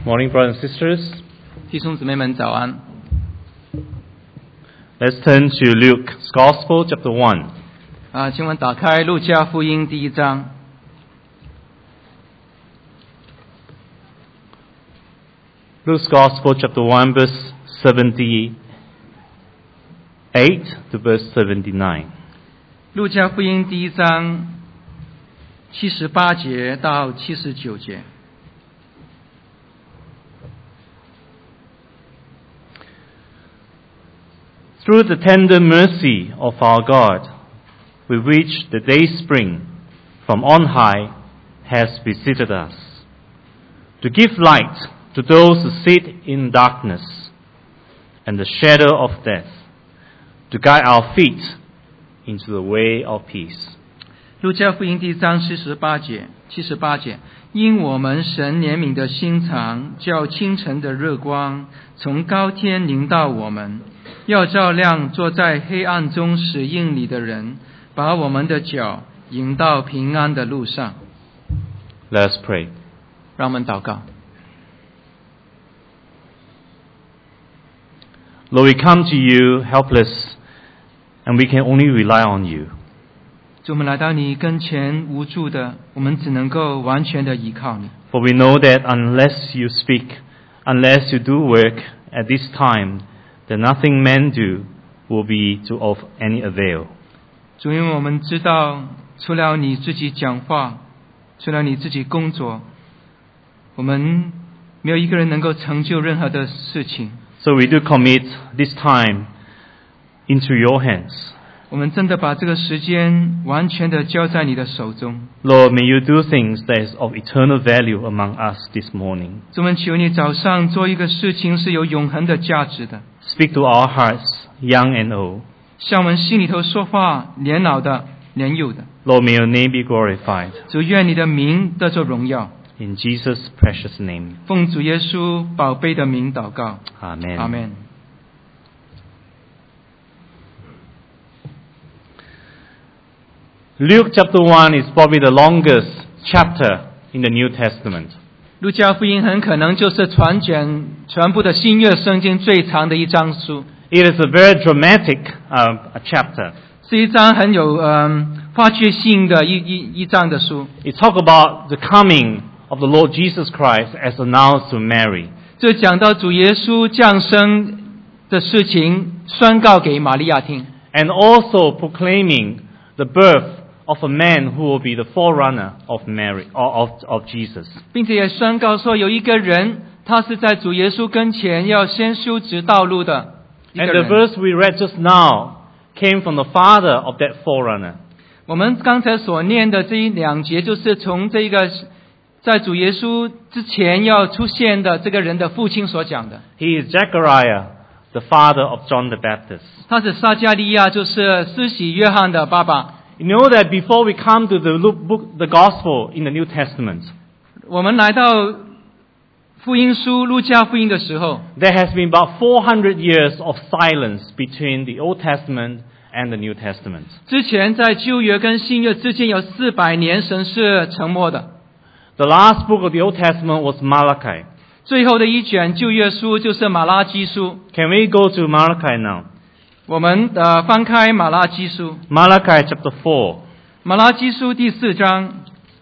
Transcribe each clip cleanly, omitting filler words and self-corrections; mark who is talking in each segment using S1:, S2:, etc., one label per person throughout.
S1: Morning, brothers and sisters.
S2: 弟兄姊妹们早安。
S1: Let's turn to Luke's Gospel, chapter 1.
S2: 请我们打开路加福音第1章。
S1: Luke's Gospel, chapter 1, verse 78 to verse 79.
S2: 路加福音第1章78节到79节。
S1: Through the tender mercy of our God, with which the dayspring from on high has visited us, to give light to those who sit in darkness and the shadow of death, to guide our feet into the way of peace.
S2: 路加福音第1章78节，因我们神怜悯的心肠，叫清晨的日光从高天临到我们，要照亮坐在黑暗中死荫里的人，把我们的脚引到平安的路上。
S1: Let us pray.
S2: 让我们祷告。
S1: Lord, we come to you helpless, and we can only rely on you.
S2: 主，我们来到你跟前无助的，我们只能够完全的依靠你。
S1: For we know that unless you speak, unless you do work at this time, then nothing men do will be of any avail.
S2: 主，因为我们知道，除了你自己讲话，除了你自己工作，我们没有一个人能够成就任何的事情。
S1: So we do commit this time into your hands.
S2: 我们真的把这个时间完全的交在你的手中。
S1: Lord, may you do things that is of eternal value among us this morning.
S2: 主，我们求你早上做一个事情是有永恒的价值的，
S1: Speak to our hearts, young and old.
S2: 向我们心里头说话，年老的、年幼的。
S1: Lord, may your name be glorified.
S2: 主，愿你的名得着荣耀。
S1: In Jesus' precious name.
S2: 奉主耶稣宝贝的名祷告。
S1: Amen.
S2: 阿们。
S1: Luke chapter 1 is probably the longest chapter in the New Testament.
S2: 路加福音很可能就是全部的新约圣经最长的一章书，
S1: It is a very dramatic chapter.
S2: 是一章很有话剧性的一章的书。
S1: It talks about the coming of the Lord Jesus Christ as announced to Mary.
S2: 就讲到主耶稣降生的事情，宣告给玛利亚听，
S1: And also proclaiming the birth of a man who will be the forerunner of Mary or of Jesus.
S2: 并且也宣告说有一个人，他是在主耶稣跟前要先修直道路的一个
S1: And the
S2: 人。
S1: verse we read just now came from the father of that forerunner.
S2: 我们刚才所念的这2节，就是从这个在主耶稣之前要出现的这个人的父亲所讲的。
S1: He is Zechariah, the father of John the Baptist.
S2: 他是撒迦利亚，就是施洗约翰的爸爸。
S1: You know that before we come to the Gospel in the New Testament,
S2: 我们来到福音书路加福音的时候，
S1: there has been about 400 years of silence between the Old Testament and the New Testament.
S2: 之前在旧约跟新约之间有400年，神是沉默的。
S1: The last book of the Old Testament was Malachi.
S2: 最后的一卷旧约书就是马拉基书。
S1: Can we go to Malachi now?
S2: 我们翻开马拉基书，
S1: Malachi chapter 4.
S2: 马拉基书第4章，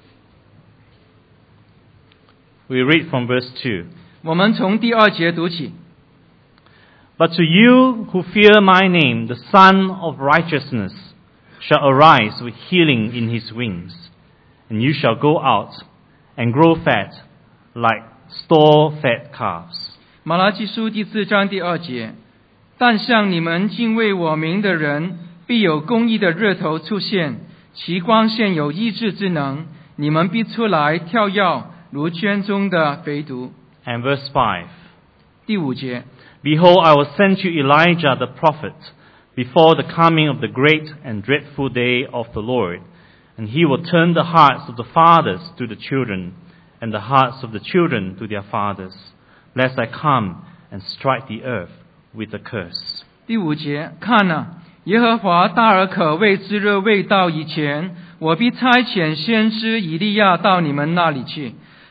S1: We read from verse 2.
S2: 我们从第2节读起。
S1: But to you who fear my name, the Son of Righteousness shall arise with healing in his wings, and you shall go out and grow fat like store-fed calves.
S2: 马拉基书第4章第2节，但向你们敬畏我名的人，必有公义的日头出现，其光线有医治之能，你们必出来跳跃，如圈中的肥犊。
S1: And verse 5.
S2: 第5节，
S1: Behold, I will send you Elijah the prophet before the coming of the great and dreadful day of the Lord, and he will turn the hearts of the fathers to the children, and the hearts of the children to their fathers, lest I come and strike the earth with a curse.
S2: 第5节，看哪，耶和华大而可畏之日未到以前，我必差遣先知以利亚到你们那里去，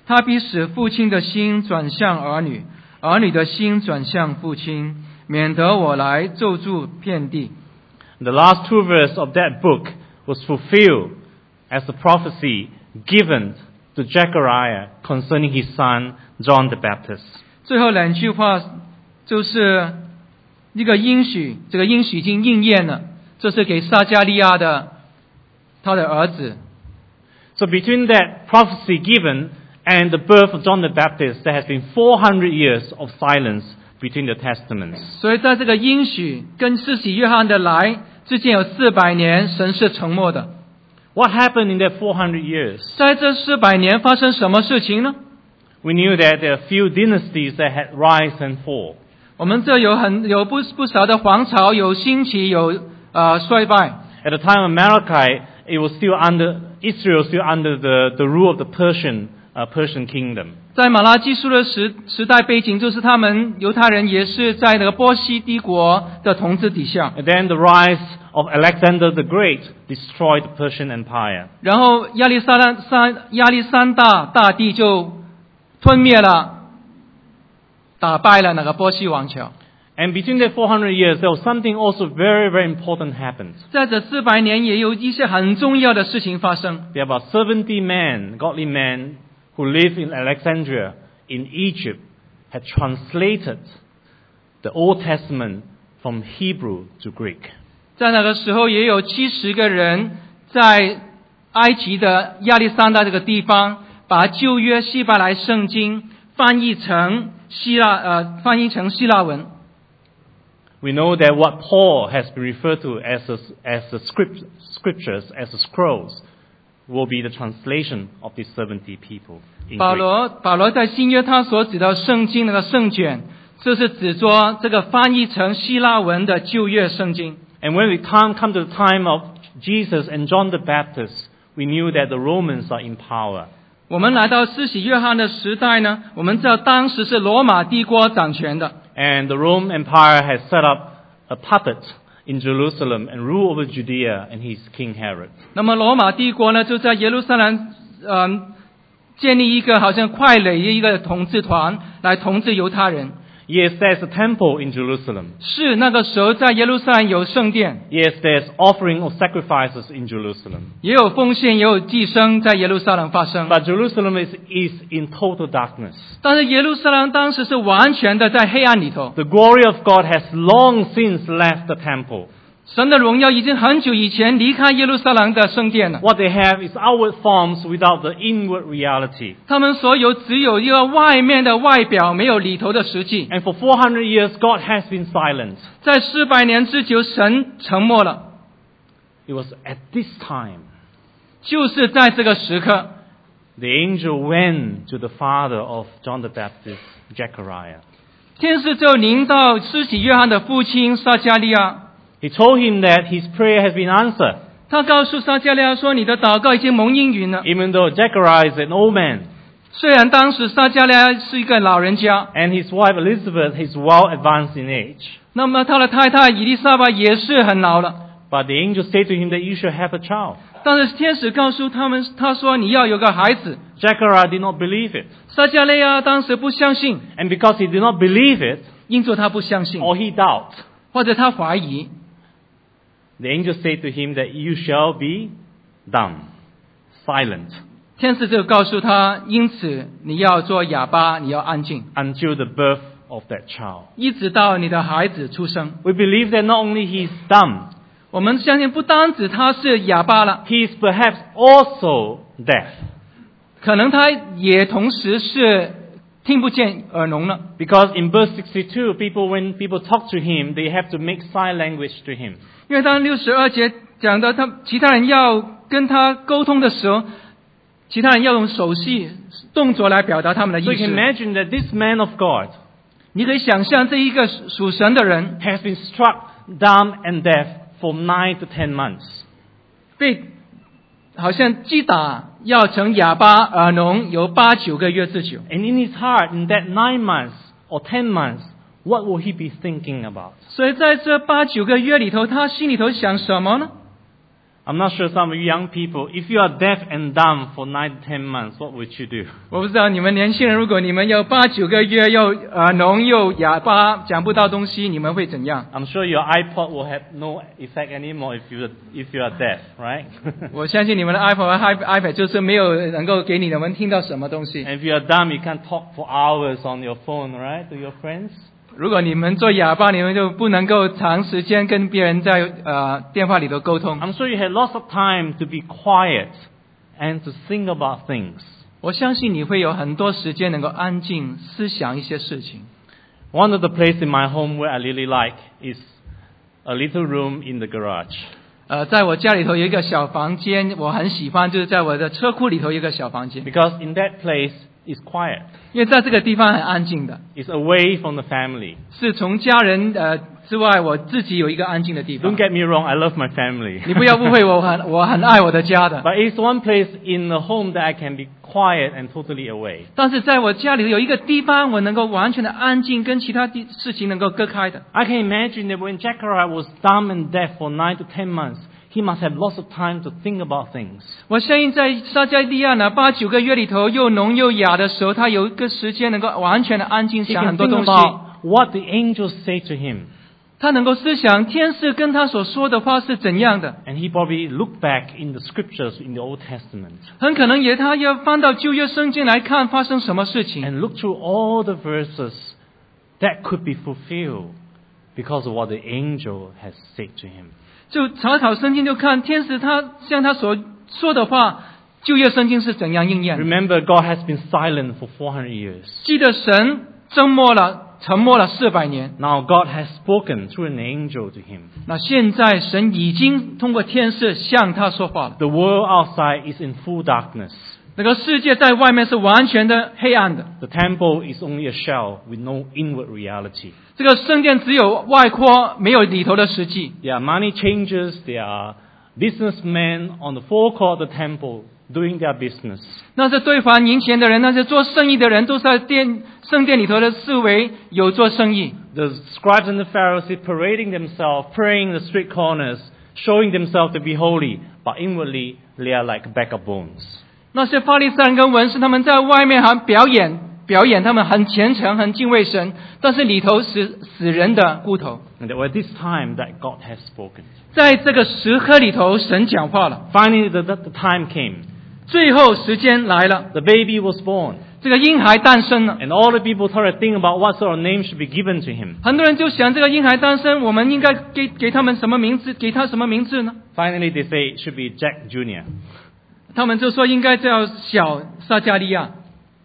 S2: 他必使父亲的心转向儿女，儿女的心转向父亲，免得我来咒诅遍地。
S1: The last two verses of that book was fulfilled as a prophecy given to Zechariah concerning his son John the Baptist.
S2: 最后两句话就是一个应许，这个应许已经应验了，这是给撒迦利亚的他的儿子。
S1: So between that prophecy given and the birth of John the Baptist, there has been 400 years of silence between the testaments.
S2: 所以在这个应许跟施洗约翰的来之间有400年，神是沉默的。
S1: What happened in that 400 years?
S2: 在这400年发生什么事情呢？
S1: We knew that there are few dynasties that had rise and fall.
S2: 我们这有不少的皇朝，有兴起，有衰败。
S1: At the time of Malachi, it was still under Israel, still under the rule of the Persian kingdom.
S2: 在马拉基书的时代背景，就是他们犹太人也是在那个波西帝国的统治底下。
S1: And then the rise of Alexander the Great destroyed the Persian Empire.
S2: 然后亚历山大帝就吞灭了，打败了那个波西王朝。
S1: And between that 400 years, there was something also very, very important happened.
S2: 在这400年，也有一些很重要的事情发生。
S1: There were about 70 men, godly men, who lived in Alexandria in Egypt, had translated the Old Testament from Hebrew to Greek.
S2: 在那个时候，也有70个人在埃及的亚历山大这个地方，把旧约希伯来圣经翻译成希腊文。
S1: We know that what Paul has been referred to as the scriptures, as the scrolls, will be the translation of these 70 people in
S2: 保
S1: Greek.
S2: 罗在新约他所指的圣经那个圣卷，这是指着这个翻译成希腊文的旧约圣经。
S1: And when we come to the time of Jesus and John the Baptist, we knew that the Romans are in power.
S2: 我们来到施洗约翰的时代呢，我们知道当时是罗马帝国掌权的。
S1: And the Roman Empire has set up a puppet in Jerusalem and rule over Judea and his King Herod.
S2: 那么罗马帝国呢，就在耶路撒冷建立一个好像傀儡的一个统治团来统治犹太人。
S1: Yes, there's a temple in Jerusalem.
S2: 是那个时候在耶路撒冷有圣殿，
S1: Yes, there's offering of sacrifices in Jerusalem.
S2: 也有奉献，也有祭牲在耶路撒冷发生。
S1: But Jerusalem is in total darkness.
S2: 但是耶路撒冷当时是完全的在黑暗里头，
S1: The glory of God has long since left the temple.
S2: 神的荣耀已经很久以前离开耶路撒冷的圣殿了。
S1: What they have is outward forms without the inward reality.
S2: 他们所有只有一个外面的外表，没有里头的实际。
S1: And for 400 years, God has been silent.
S2: 在400年之久，神沉默了。
S1: It was at this time
S2: 就是在这个时刻，
S1: the angel went to the father of John the Baptist, Zechariah.
S2: 天使就临到施洗约翰的父亲撒迦利亚。
S1: He told him that his prayer has been answered,
S2: 他告诉撒迦利亚说：“你的祷告已经蒙应允了。
S1: even though Zechariah is an old man. ”
S2: 虽然当时撒迦利亚是一个老人家，
S1: And his wife Elizabeth is well advanced in age.
S2: 那么他的太太以利沙伯也是很老了。
S1: But the angel said to him that you should have a child.
S2: 但是天使告诉他说：“你要有个孩子。
S1: Zechariah did not believe it. ”
S2: 撒迦利亚当时不相信，
S1: And because he did not believe it,
S2: 因着他不相信，
S1: or he doubted,
S2: 或者他怀疑，
S1: the angel said to him that you shall be dumb, silent,
S2: 天使就告诉他：“因此你要做哑巴，你要安静，
S1: until the birth of that child.
S2: 一直到你的孩子出生。
S1: We believe that not only he is dumb, ”
S2: 我们相信不单指他是哑巴了，
S1: he is perhaps also deaf.
S2: 可能他也同时是听不见耳聋了。
S1: Because in verse 62, when people talk to him, they have to make sign language to him.
S2: 因为当62节讲到其他人要跟他沟通的时候，其他人要用手势动作来表达他们的
S1: So
S2: 意
S1: you can
S2: 思。
S1: imagine that this man of God
S2: 你可以想象这一个属神的人
S1: has been struck dumb and deaf for 9 to 10 months.
S2: 被好像击打，要成哑巴耳聋，有8、9个月之久。
S1: And in his heart, in that 9 months or 10 months, what will he be thinking about?
S2: 所以在这8、9个月里头，他心里头想什么呢？
S1: I'm not sure some of you young people, if you are deaf and dumb for 9 to 10 months, what would you do?
S2: 我不知道你们年轻人，如果你们有8、9个月又聋又哑巴，讲不到东西，你们会怎样？
S1: I'm sure your iPod will have no effect anymore if you are deaf, right?
S2: 我相信你们的 iPod 和 iPad 就是没有能够给你们听到什么东西。
S1: And if you are dumb, you can't talk for hours on your phone, right, to your friends?
S2: 如果你们做哑巴，你们就不能够长时间跟别人在电话里头沟通。
S1: I'm sure you had lots of time to be quiet and to think about things.
S2: 我相信你会有很多时间能够安静思想一些事情。
S1: One of the places in my home where I really like is a little room in the garage.
S2: 在我家里头有一个小房间，我很喜欢，就是在我的车库里头有一个小房间，
S1: Because in that place, it's quiet.
S2: 因为在这个地方很安静的，
S1: It's away from the family.
S2: 是从家人之外，我自己有一个安静的地
S1: Don't
S2: 方。
S1: get me wrong, I love my family.
S2: 你不要误会我，我很爱我的家的。
S1: But it's one place in the home that I can be quiet and totally away.
S2: 但是在我家里有一个地方，我能够完全的安静，跟其他事情能够割开的。
S1: I can imagine that when Zechariah was dumb and deaf for 9 to 10 months, he must have lots of time to think about things.
S2: 我相信在撒迦利亚呢8、9个月里头，又聋又哑的时候，他有一个时间能够完全的安静，
S1: He
S2: 想
S1: can
S2: 很多
S1: think
S2: 东西。
S1: about what the angels say to him.
S2: 他能够思想天使跟他所说的话是怎样的。
S1: And he probably looked back in the scriptures in the Old Testament
S2: 很可能他要翻到旧约圣经来看发生什么事情，
S1: and look through all the verses that could be fulfilled because of what the angel has said to him.
S2: 就查考圣经，就看天使他像他所说的话，旧约圣经是怎样应验的。
S1: Remember, God has been silent for 400 years.
S2: 记得神沉默了400年，
S1: Now God has spoken through an angel to him.
S2: 那现在神已经通过天使向他说话了。
S1: The world outside is in full darkness.
S2: 这个世界在外面是完全的黑暗的，
S1: The temple is only a shell with no inward reality.
S2: 这个圣殿只有外扩，没有里头的实际。
S1: There are money changers, there are businessmen on the forecourt of the temple doing their business.
S2: 那些兑换银钱的人，那些做生意的人，都在圣殿里头的四围有做生意。
S1: The scribes and the Pharisees parading themselves, praying in the street corners, showing themselves to be holy, but inwardly they are like a bag of bones.
S2: 那些法利赛人跟文士，他们在外面还表演，他们很虔诚，很敬畏神，但是里头是死人的骨头。
S1: And at this time that God has spoken.
S2: 在这个时刻里头，神讲话了。
S1: Finally, the time came.
S2: 最后时间来了，
S1: The baby was born.
S2: 这个婴孩诞生了。
S1: And all the people started to think about what sort of name should be given to him.
S2: 很多人就想，这个婴孩诞生，我们应该给他们什么名字？给他什么名字呢？
S1: Finally, they say it should be Jack Jr.
S2: 他们就说应该叫小撒迦利亚，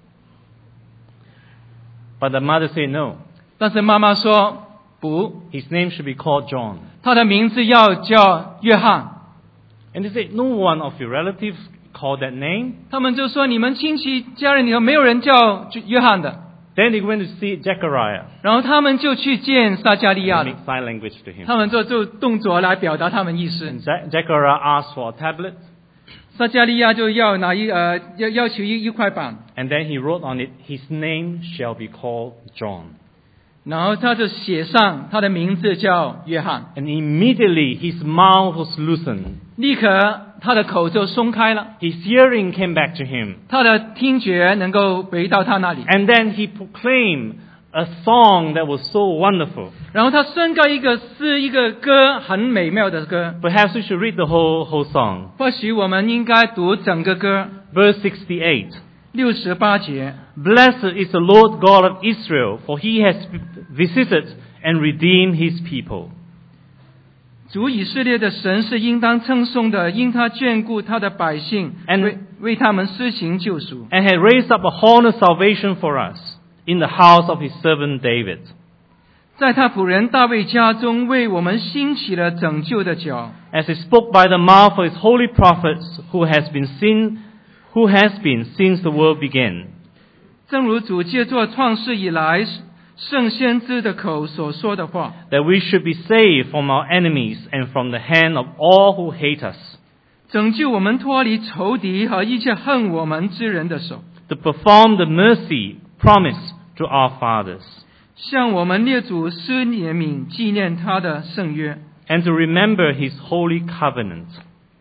S1: But the mother said no.
S2: 但是妈妈说不，
S1: His name should be called John.
S2: 他的名字要叫约翰。
S1: And they said, no one of your relatives called that name.
S2: 他们就说你们亲戚家人里头没有人叫约翰的。
S1: Then they went to see Zechariah
S2: 然后他们就去见撒迦利亚
S1: and
S2: 了，
S1: make sign language to him.
S2: 他们就动作来表达他们意思。
S1: And Zechariah asked for a tablet.
S2: 撒迦利亚就要要求一块板，
S1: And then he wrote on it, his name shall be called John.
S2: 然后他就写上他的名字叫约翰。
S1: And immediately his mouth was loosened.
S2: 立刻他的口就松开了，
S1: His hearing came back to him.
S2: 他的听觉能够回到他那里。
S1: And then he proclaimed a song that was so wonderful.
S2: 然后他宣告一个歌，很美妙的歌。
S1: Perhaps we should read the whole song.
S2: 或许我们应该读整个歌。
S1: Verse 68.
S2: 68节，
S1: Blessed is the Lord God of Israel, for he has visited and redeemed his people.
S2: 主以色列的神是应当称颂的，因他眷顾他的百姓，
S1: And-
S2: 为他们施行救赎。
S1: And had raised up a horn of salvation for us in the house of his servant David.
S2: 在他仆人大卫家中，为我们兴起了拯救的脚，
S1: As he spoke by the mouth of his holy prophets, who has been since the world began.
S2: 正如主借作创世以来圣先知的口所说的话，
S1: That we should be saved from our enemies and from the hand of all who hate us.
S2: 拯救我们脱离仇敌和一切恨我们之人的手，
S1: To perform the mercy promised to our fathers.
S2: 向我们列祖施怜悯，纪念他的圣约。
S1: And to remember his holy covenant.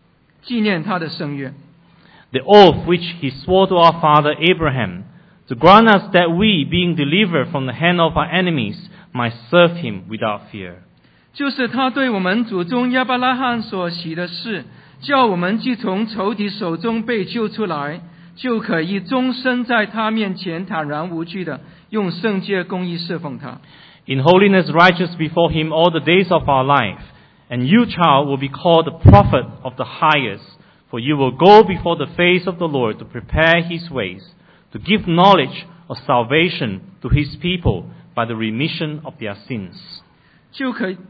S2: 纪念他的圣约。
S1: The oath which he swore to our father Abraham, to grant us that we, being delivered from the hand of our enemies, might serve him without fear.
S2: 就是他对我们祖宗亚伯拉罕所许的事，叫我们既从仇敌手中被救出来，就可以终身在他面前坦然无惧的用圣洁公义侍奉他。
S1: In holiness righteous before him all the days of our life, and you, child, will be called the prophet of the highest, for you will go before the face of the Lord to prepare his ways, to give knowledge of salvation to his people by the remission of their sins.
S2: 就可以，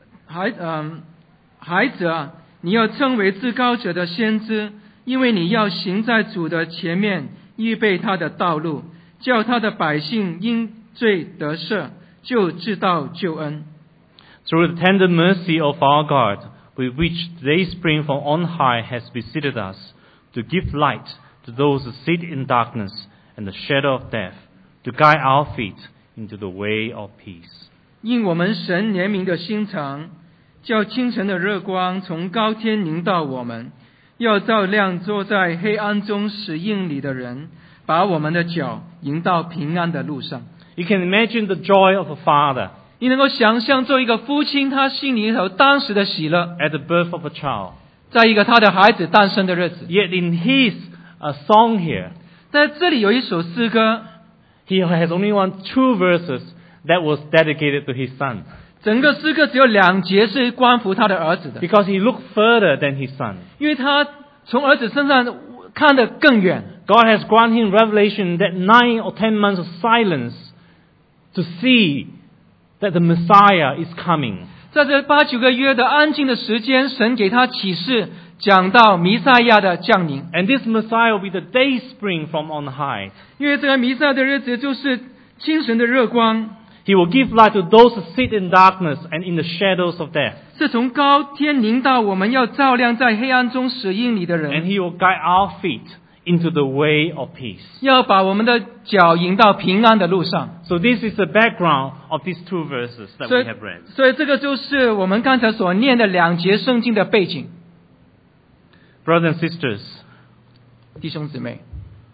S2: 孩子啊，你要称为至高者的先知，因为你要行在主的前面，预备他的道路，叫他的百姓因罪得赦，就知道救恩。
S1: Through the tender mercy of our God, with which today's spring from on high has visited us, to give light to those who sit in darkness and the shadow of death, to guide our feet into the way of peace.
S2: 因我们神怜悯的心肠，叫清晨的热光从高天临到我们，要照亮坐在黑暗中死荫里的人，把我们的脚引到平安的路上。
S1: You can imagine the joy of a father
S2: 你能够想象做一个父亲他心里头当时的喜乐，
S1: at the birth of a child.
S2: 在一个他的孩子诞生的日子。
S1: Yet in his song here,
S2: 在这里有一首诗歌，
S1: he has only two verses that was dedicated to his son,
S2: 整个诗歌只有2节是关乎他的儿子的，
S1: because he looked further than his son.
S2: 因为他从儿子身上看得更远。
S1: God has granted him revelation that 9 or 10 months of silence to see that the Messiah is coming.
S2: 在这8、9个月的安静的时间，神给他启示，讲到弥赛亚的降临。
S1: And this Messiah will be the day spring from on high.
S2: 因为这个弥赛亚的日子就是清晨的热光，
S1: He will give light to those who sit in darkness and in the shadows of death.
S2: 是从高天临到我们，要照亮在黑暗中死荫里的
S1: And
S2: 人，
S1: he will guide our feet into the way of peace.
S2: 要把我们的脚引到平安的路上。
S1: So this is the background of these two verses that
S2: 所
S1: we
S2: 以
S1: have read.
S2: 所以这个就是我们刚才所念的2节圣经的背景。
S1: Brothers and sisters,
S2: 弟兄姊妹，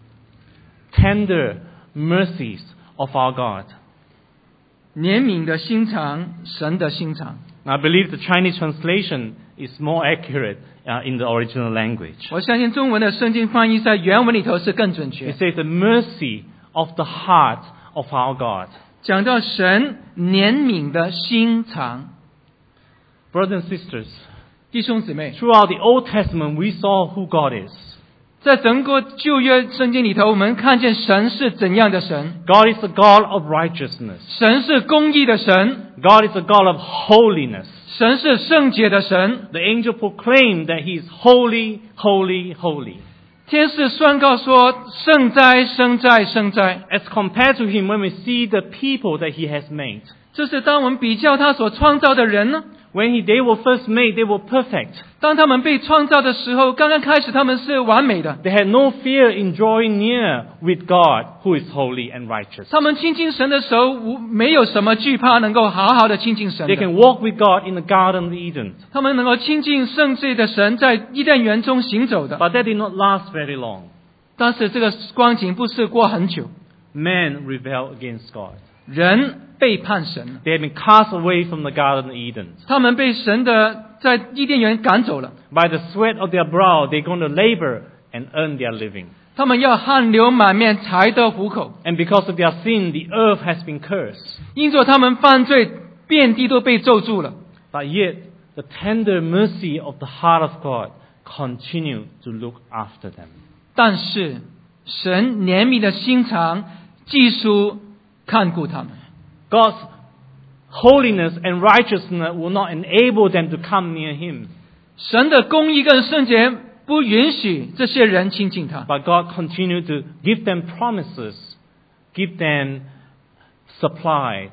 S1: tender mercies of our God.
S2: 怜悯的心肠，神的心肠。
S1: I believe the Chinese translation is more accurate in the original language.
S2: 我相信中文的圣经翻译在原文里头是更准
S1: It
S2: 确。
S1: says the mercy of the heart of our God.
S2: 讲到神怜悯的心肠，
S1: Brothers and sisters,
S2: 弟兄姊妹，
S1: throughout the Old Testament we saw who God is.
S2: 在整个旧约圣经里头，我们看见神是怎样的神。
S1: God is a God of righteousness.
S2: 神是公义的神，
S1: God is a God of holiness.
S2: 神是圣洁的神。
S1: The angel proclaimed that he is holy, holy, holy.
S2: 天使宣告说：“圣哉，圣哉，圣哉！”
S1: As compared to him, when we see the people that he has made,
S2: 这是当我们比较他所创造的人呢。
S1: when they were first made, they were perfect.
S2: 当他们被创造的时候，刚刚开始他们是完美的，
S1: They had no fear in drawing near with God, who is holy and righteous.
S2: 他们亲近神的时候没有什么惧怕，能够好好的亲近神
S1: They
S2: 的。
S1: can walk with God in the Garden of Eden.
S2: 他们能够亲近圣洁的神，在伊甸园中行走的。
S1: But that did not last very long.
S2: 但是这个光景不是过很久，
S1: Man rebelled against God.
S2: 人背叛神了，
S1: They had been cast away from the Garden of Eden.
S2: 他们被神的在伊甸园赶走了。
S1: By the sweat of their brow, they're going to labor and earn their living.
S2: 他们要汗流满面才得糊口，
S1: And because of their sin, the earth has been cursed.
S2: 因着他们犯罪，遍地都被咒住了。
S1: But yet, the tender mercy of the heart of God continued to look after them.
S2: 但是神怜悯的心肠，继续看顾他们。
S1: God's holiness and righteousness will not enable them to come near Him.
S2: 神的公义跟圣洁不允许这些人亲近他，
S1: But God continued to give them promises, give them supplies,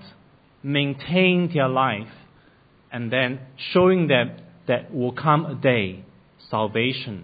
S1: maintain their life, and then showing them that will come a day, salvation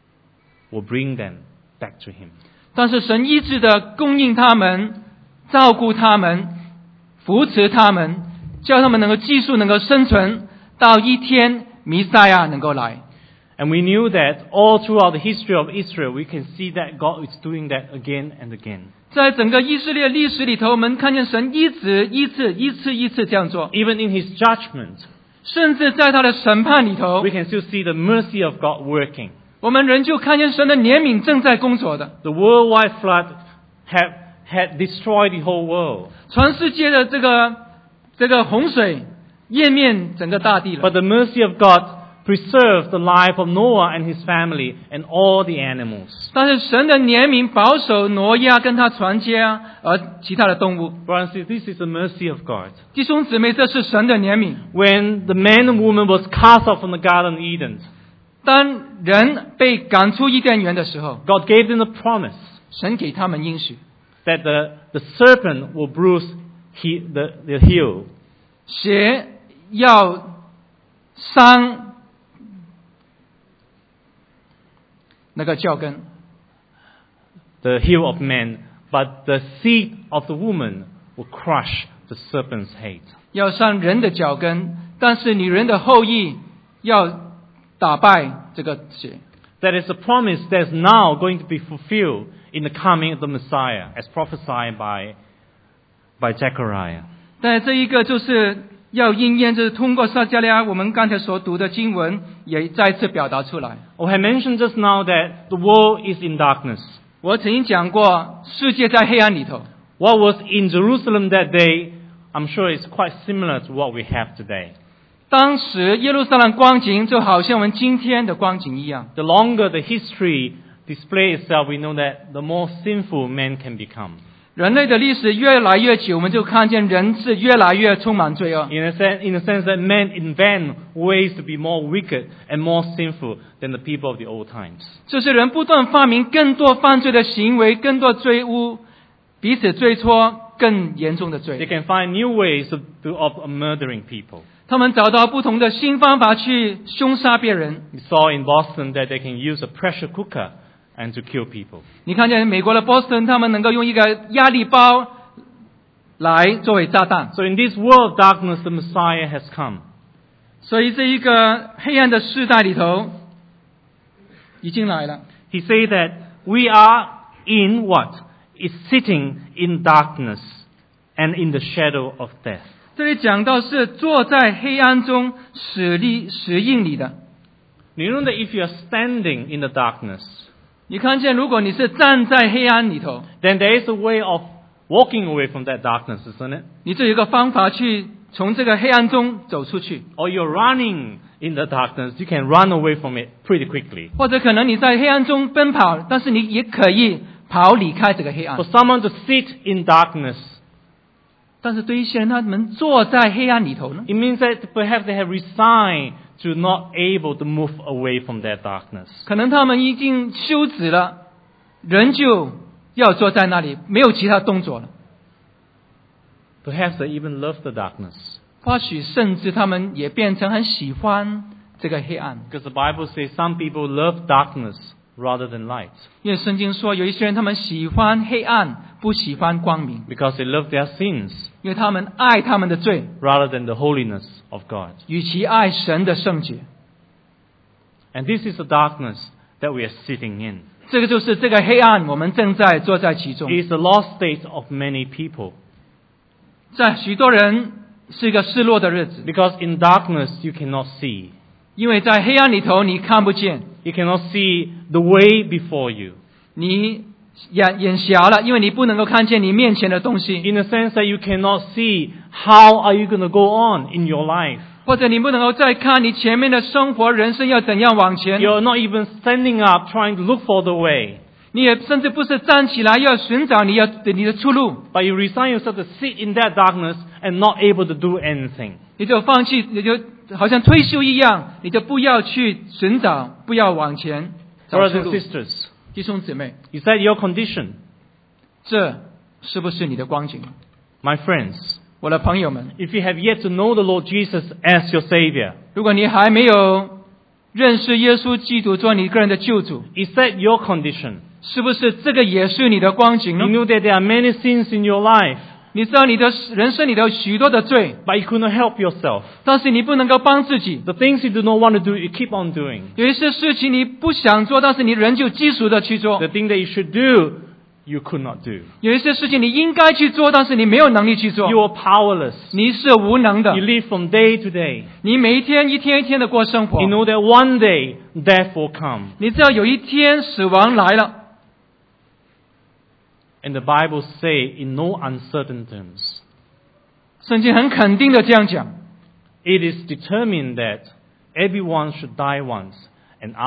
S1: will bring them back to Him.
S2: 但是神一直的供应他们，照顾他们，扶持他们，叫他们能够继续能够生存，到一天弥赛亚能够来。
S1: And we knew that all throughout the history of Israel, we can see that God is doing that again and again.
S2: 在整个以色列历史里头，我们看见神一次这样做。
S1: Even in His judgment,
S2: 甚至在他的审判里头
S1: we，can still see the mercy of God working.
S2: 我们仍旧看见神的怜悯正在工作的。
S1: The worldwide flood had destroyed the whole world.
S2: 全世界的这个洪水淹灭整个大地了。
S1: But the mercy of God preserved the life of Noah and his family and all the animals.
S2: 但是神的怜悯保守挪亚跟他全家而其他的动物。
S1: Brothers and sisters, this is the mercy of God.
S2: 弟兄姊妹，这是神的怜悯。
S1: When the man and woman was cast off from the Garden of Eden,
S2: 当人被赶出伊甸园的时候，
S1: God gave them the promise
S2: 神给他们应许，
S1: that the serpent will bruise the heel.
S2: 蛇要伤那个脚跟，
S1: The heel of man, but the seed of the woman will crush the serpent's head.
S2: 要伤人的脚跟，但是女人的后裔要打败这个蛇。
S1: That is a promise that is now going to be fulfilled in the coming of the Messiah, as prophesied by Zechariah.
S2: 但这一个就是要应验，就是通过撒迦利亚我们刚才所读的经文，也再次表达出来。
S1: I have mentioned just now that the world is in darkness.
S2: 我曾经讲过，世界在黑暗里头。
S1: What was in Jerusalem that day, I'm sure is quite similar to what we have today.
S2: 当时耶路撒冷光景就好像我们今天的光景一样。
S1: The longer the history displays itself, we know that the more sinful man can become.
S2: 人类的历史越来越久，我们就看见人是越来越充满罪恶。
S1: In a sense that men invent ways to be more wicked and more sinful than the people of the old times.
S2: 就是人不断发明更多犯罪的行为，更多罪污，彼此追戳更严重的
S1: They
S2: 罪。
S1: can find new ways of murdering people.
S2: 他们找到不同的新方法去凶杀别人。
S1: We saw in Boston that they can use a pressure cooker and to kill people.
S2: 你看见美国的波士顿，他们能够用一个压力包来作为炸弹。
S1: So in this world of darkness, the Messiah has come.
S2: 所以这一个黑暗的世代里头，已经来了。
S1: He said that we are in what? Is sitting in darkness and in the shadow of death.
S2: 这里讲到是坐在黑暗中使应你的。
S1: You know that if you are standing in the darkness,
S2: 你看见，如果你是站在黑暗里头，
S1: then there is a way of walking away from that darkness, isn't it?
S2: 你就有一个方法去从这个黑暗中走出去。
S1: Or you're running in the darkness, you can run away from it pretty quickly.
S2: 或者可能你在黑暗中奔跑，但是你也可以跑离开这个黑暗
S1: For。someone to sit in darkness,
S2: 但是对于一些人，他们坐在黑暗里头呢，
S1: it means that perhaps they have resigned to not able to move away from that darkness.
S2: 可能他们已经休止了，仍旧要坐在那里，没有其他动作了。
S1: Perhaps they even love the darkness.
S2: 或许甚至他们也变成很喜欢这个黑暗，
S1: Because the Bible says some people love darkness rather than light.
S2: 因为圣经说有一些人他们喜欢黑暗，不喜欢光明，
S1: Because they love their sins
S2: 因为他们爱他们的罪，
S1: rather than the holiness of God.
S2: 与其爱神的圣洁。
S1: And this is the darkness that we are sitting in.
S2: 这个就是这个黑暗，我们正在坐在其中。
S1: It is the lost state of many people.
S2: 在许多人是一个失落的日子，
S1: Because in darkness you cannot see.
S2: 因为在黑暗里头你看不见，
S1: You cannot see the way before you.
S2: 你眼瞎了，因为你不能够看见你面前的东西，
S1: In the sense that you cannot see how are you going to go on in your life.
S2: 或者你不能够再看你前面的生活人生要怎样往前，
S1: You're not even standing up trying to look for the way.
S2: 你也甚至不是站起来要寻找你的出路，
S1: But you resign yourself to sit in that darkness and not able to do anything.
S2: 你就放弃，你就好像退休一样，你就不要去寻找，不要往前找
S1: Brothers
S2: 出
S1: and
S2: 路。
S1: sisters,
S2: 弟兄姊妹，
S1: is that your condition?
S2: 这是不是你的光景？
S1: My friends,
S2: 我的朋友们，
S1: if you have yet to know the Lord Jesus as your Savior,
S2: 如果你还没有认识耶稣基督做你个人的救主，
S1: is that your condition?
S2: 是不是这个也是你的光景
S1: You
S2: 呢？
S1: know that there are many sins in your life.
S2: 你知道你的人生里头有许多的罪，
S1: but you could not help yourself.
S2: 但是你不能够帮自己。
S1: The things you do not want to do, you keep on doing.
S2: 有一些事情你不想做，但是你仍旧基础的去做。
S1: The thing that you should do, you could not do.
S2: 有一些事情你应该去做，但是你没有能力去做。
S1: You are powerless.
S2: 你是无能的
S1: You，live from day to day.
S2: 你每一天一天一天的过生活。
S1: You know that one day death will come.
S2: 你知道有一天死亡来了，
S1: And the Bible say in no uncertain terms.
S2: 圣经很肯定的这样讲。
S1: It is determined that everyone should die once, and